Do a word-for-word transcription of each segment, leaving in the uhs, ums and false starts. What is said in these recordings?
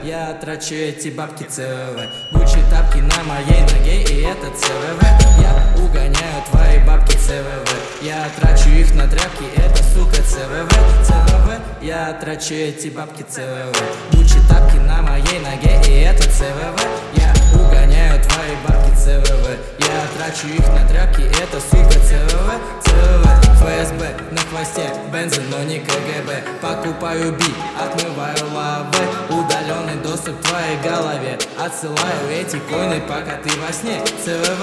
я трачу эти бабки ЦВВ. Гуччи тапки на моей ноге, и это ЦВВ. Я угоняю твои бабки ЦВВ. Я трачу их на тряпки, это, сука, ЦВВ. ЦВВ, я трачу эти бабки ЦВВ. Гуччи тапки на моей ноге, и это ЦВВ. Я угоняю твои бабки ЦВВ. Я трачу их на тряпки, это, сука, ЦВВ. ЦВВ. ФСБ на хвосте, бензин, но не КГБ. Покупаю бит, отмываю лавы. Удаленный доступ к твоей голове. Отсылаю эти коины, пока ты во сне. ЦВВ.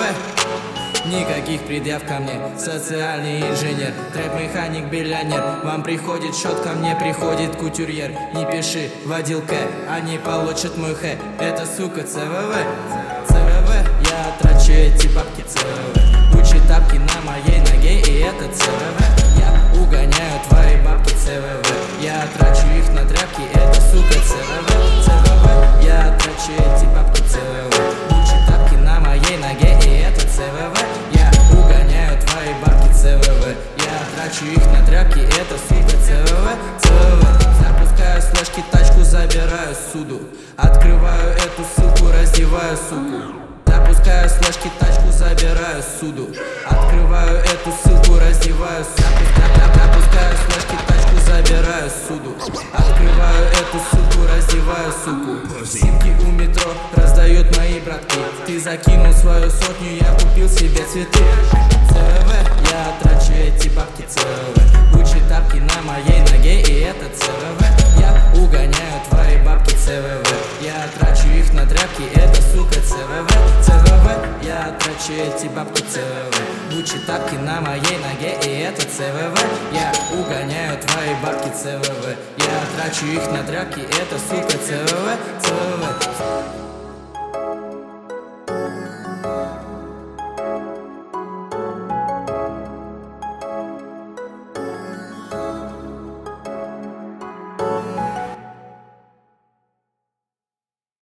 Никаких предъяв ко мне, социальный инженер, трэп-механик, биллионер. Вам приходит счет, ко мне приходит кутюрьер. Не пиши, водил К, они получат мой Х. Это, сука, ЦВВ. ЦВВ, я трачу эти бабки ЦВВ. Гуччи тапки на моей ноге, и это ЦВВ. Я угоняю твои бабки ЦВВ. Я трачу их на тряпки, это, сука, ЦВВ. ЦВВ, я трачу эти бабки ЦВВ. Гуччи тапки на моей ноге, и это ЦВВ. Я угоняю твои бабки ЦВВ. Я трачу их на тряпки, это, сука, ЦВВ. ЦВВ. Запускаю с флешки тачку, забираю суду. Открываю эту ссылку, раздеваю суку. Запускаю с флешки тачку, забираю суду. Открываю эту ссылку, раздеваю суку. Запускаю с флешки тачку, забираю суду. Открываю эту ссылку, раздеваю суку. Симки у метро раздают мои братки. Ты закинул свою сотню, я купил себе цветы. ЦВВ, я трачу эти бабки ЦВВ. Гуччи тапки на моей ноге, и это ЦВВ. Я угоняю твои бабки ЦВВ. Я трачу их на тряпки, это, сука, ЦВВ. ЦВВ, я трачу эти бабки ЦВВ. Гуччи тапки на моей ноге, и это ЦВВ. Я угоняю твои бабки ЦВВ. Я трачу их на тряпки, это, сука, ЦВВ. ЦВВ.